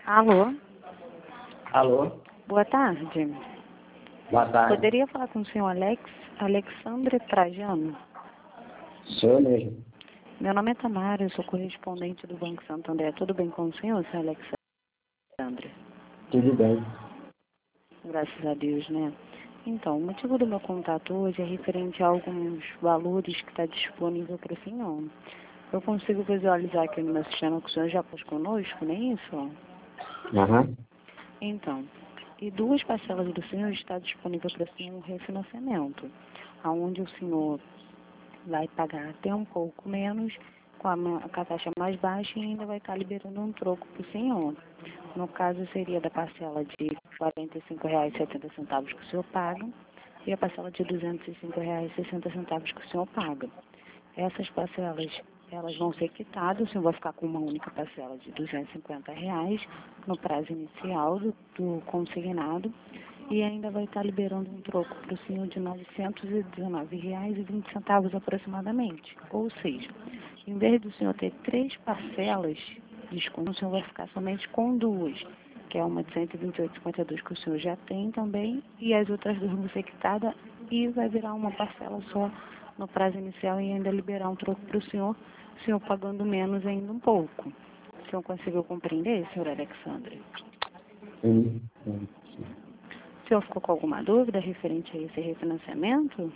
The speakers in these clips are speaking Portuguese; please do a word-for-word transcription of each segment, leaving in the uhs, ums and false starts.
Alô? Alô? Boa tarde. Boa tarde. Poderia falar com o senhor Alex, Alexandre Trajano? Sou eu mesmo. Meu nome é Tamara, eu sou correspondente do Banco Santander. Tudo bem com o senhor, senhor Alexandre? Tudo bem. Graças a Deus, né? Então, o motivo do meu contato hoje é referente a alguns valores que está disponível para o senhor. Eu consigo visualizar aqui no meu sistema que o senhor já pôs conosco, não é isso? Aham. Então, e duas parcelas do senhor está disponível para o senhor um refinanciamento, onde o senhor vai pagar até um pouco menos, com a, ma- com a taxa mais baixa, e ainda vai estar liberando um troco para o senhor. No caso, seria da parcela de quarenta e cinco reais e setenta centavos que o senhor paga e a parcela de duzentos e cinco reais e sessenta centavos que o senhor paga. Essas parcelas, elas vão ser quitadas, o senhor vai ficar com uma única parcela de duzentos e cinquenta reais no prazo inicial do, do consignado, e ainda vai estar liberando um troco para o senhor de novecentos e dezenove reais e vinte centavos aproximadamente. Ou seja, em vez do senhor ter três parcelas, desconto, o senhor vai ficar somente com duas, que é uma de cento e vinte e oito reais e cinquenta e dois centavos que o senhor já tem também, e as outras duas vão ser quitadas e vai virar uma parcela só no prazo inicial e ainda liberar um troco para o senhor, o senhor pagando menos ainda um pouco. O senhor conseguiu compreender, senhor Alexandre? Sim, sim, sim. O senhor ficou com alguma dúvida referente a esse refinanciamento?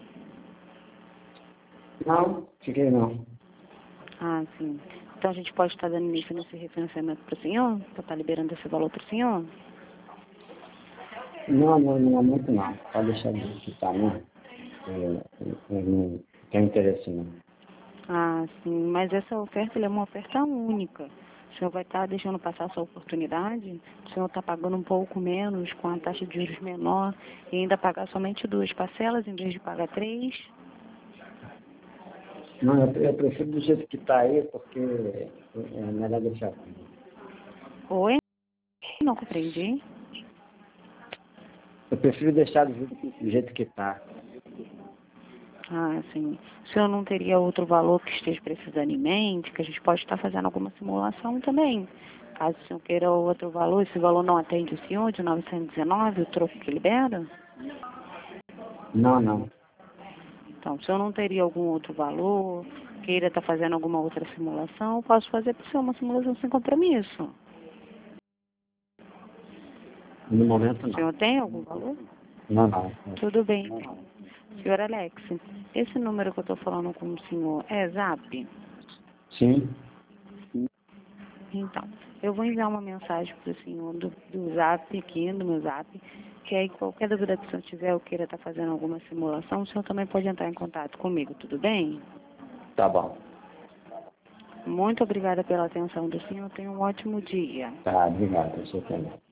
Não, fiquei não. Ah, sim. Então a gente pode estar dando início nesse refinanciamento para o senhor? Para estar liberando esse valor para o senhor? Não, não, no momento não. Pode deixar do jeito que tá, né? Eu, eu, eu não tenho interesse não. Ah, sim. Mas essa oferta ela é uma oferta única. O senhor vai estar deixando passar essa oportunidade? O senhor está pagando um pouco menos, com a taxa de juros menor, e ainda pagar somente duas parcelas em vez de pagar três? Não, eu, eu prefiro do jeito que tá aí, porque é, é melhor deixar assim. Oi? Não compreendi. Eu prefiro deixar do jeito que, do jeito que tá. Ah, sim. O senhor não teria outro valor que esteja precisando em mente, que a gente pode estar fazendo alguma simulação também. Caso o senhor queira outro valor, esse valor não atende o senhor, de novecentos e dezenove, o troco que libera? Não, não. Então, o senhor não teria algum outro valor, queira estar fazendo alguma outra simulação, eu posso fazer para o senhor uma simulação sem compromisso. No momento O não. senhor tem algum valor? Não, não. Tudo bem, então. Senhor Alex, esse número que eu estou falando com o senhor é Zap? Sim. Então, eu vou enviar uma mensagem para o senhor do, do Zap aqui, do meu Zap, que aí qualquer dúvida que o senhor tiver ou queira estar fazendo alguma simulação, o senhor também pode entrar em contato comigo, tudo bem? Tá bom. Muito obrigada pela atenção do senhor, tenha um ótimo dia. Tá, obrigado. Você também.